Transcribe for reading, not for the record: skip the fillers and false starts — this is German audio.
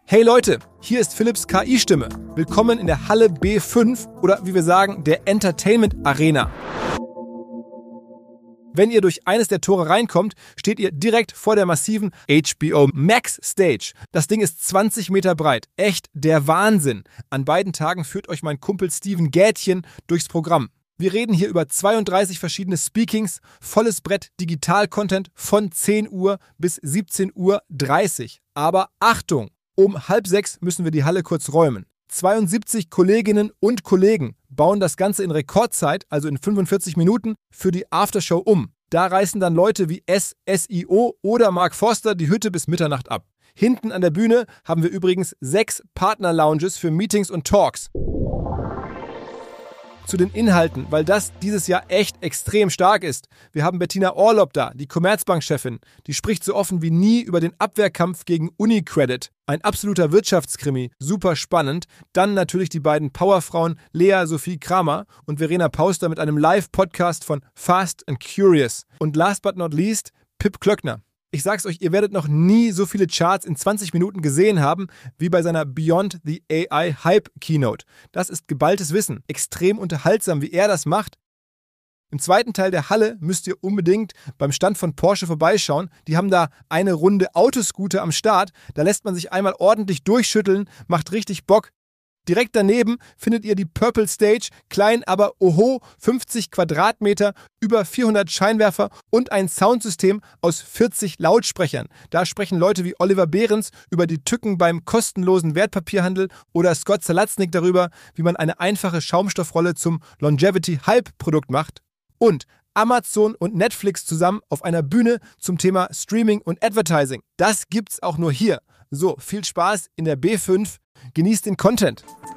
Hey Leute, hier ist Philipps KI-Stimme. Willkommen in der Halle B5 oder wie wir sagen, der Entertainment Arena. Wenn ihr durch eines der Tore reinkommt, steht ihr direkt vor der massiven HBO Max Stage. Das Ding ist 20 Meter breit. Echt der Wahnsinn. An beiden Tagen führt euch mein Kumpel Steven Gätchen durchs Programm. Wir reden hier über 32 verschiedene Speakings, volles Brett Digital-Content von 10 Uhr bis 17:30 Uhr. Aber Achtung! Um 5:30 müssen wir die Halle kurz räumen. 72 Kolleginnen und Kollegen bauen das Ganze in Rekordzeit, also in 45 Minuten, für die Aftershow um. Da reißen dann Leute wie SSIO oder Mark Forster die Hütte bis Mitternacht ab. Hinten an der Bühne haben wir übrigens 6 Partner-Lounges für Meetings und Talks. Zu den Inhalten, weil das dieses Jahr echt extrem stark ist. Wir haben Bettina Orlob da, die Commerzbank-Chefin. Die spricht so offen wie nie über den Abwehrkampf gegen UniCredit. Ein absoluter Wirtschaftskrimi, super spannend. Dann natürlich die beiden Powerfrauen Lea Sophie Kramer und Verena Pauster mit einem Live-Podcast von Fast and Curious. Und last but not least, Pip Klöckner. Ich sag's euch, ihr werdet noch nie so viele Charts in 20 Minuten gesehen haben, wie bei seiner Beyond the AI Hype Keynote. Das ist geballtes Wissen. Extrem unterhaltsam, wie er das macht. Im zweiten Teil der Halle müsst ihr unbedingt beim Stand von Porsche vorbeischauen. Die haben da eine Runde Autoscooter am Start. Da lässt man sich einmal ordentlich durchschütteln, macht richtig Bock. Direkt daneben findet ihr die Purple Stage, klein, aber oho, 50 Quadratmeter, über 400 Scheinwerfer und ein Soundsystem aus 40 Lautsprechern. Da sprechen Leute wie Oliver Behrens über die Tücken beim kostenlosen Wertpapierhandel oder Scott Zalatznik darüber, wie man eine einfache Schaumstoffrolle zum Longevity-Hype-Produkt macht. Und Amazon und Netflix zusammen auf einer Bühne zum Thema Streaming und Advertising. Das gibt's auch nur hier. So, viel Spaß in der B5. Genießt den Content.